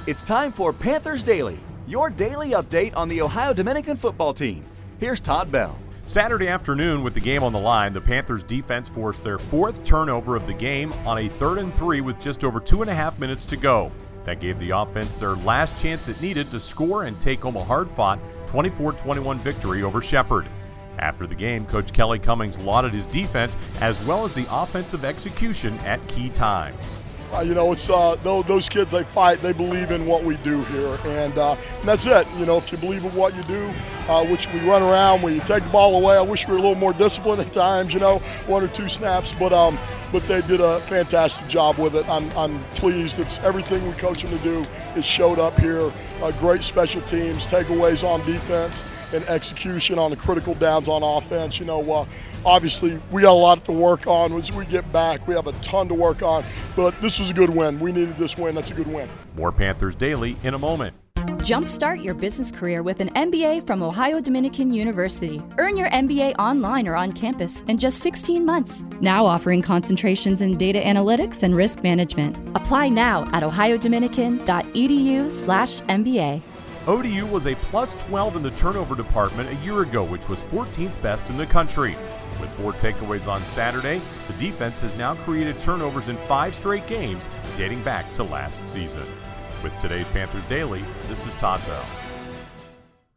It's time for Panthers Daily, your daily update on the Ohio Dominican football team. Here's Todd Bell. Saturday afternoon, with the game on the line, the Panthers defense forced their fourth turnover of the game on a 3rd and 3 with just over 2.5 minutes to go. That gave the offense their last chance it needed to score and take home a hard-fought 24-21 victory over Shepherd. After the game, Coach Kelly Cummings lauded his defense as well as the offensive execution at key times. It's those kids, they fight, they believe in what we do here, and that's it. If you believe in what you do, which we run around, we take the ball away. I wish we were a little more disciplined at times, 1 or 2 snaps, but they did a fantastic job with it. I'm pleased. It's everything we coach them to do. It showed up here. Great special teams, takeaways on defense, and execution on the critical downs on offense. Obviously we got a lot to work on as we get back. We have a ton to work on, but this was a good win. We needed this win. That's a good win. More Panthers Daily in a moment. Jumpstart your business career with an MBA from Ohio Dominican University. Earn your MBA online or on campus in just 16 months. Now offering concentrations in data analytics and risk management. Apply now at ohiodominican.edu/MBA. ODU was a plus 12 in the turnover department a year ago, which was 14th best in the country. With 4 takeaways on Saturday, the defense has now created turnovers in 5 straight games dating back to last season. With today's Panthers Daily, this is Todd Bell.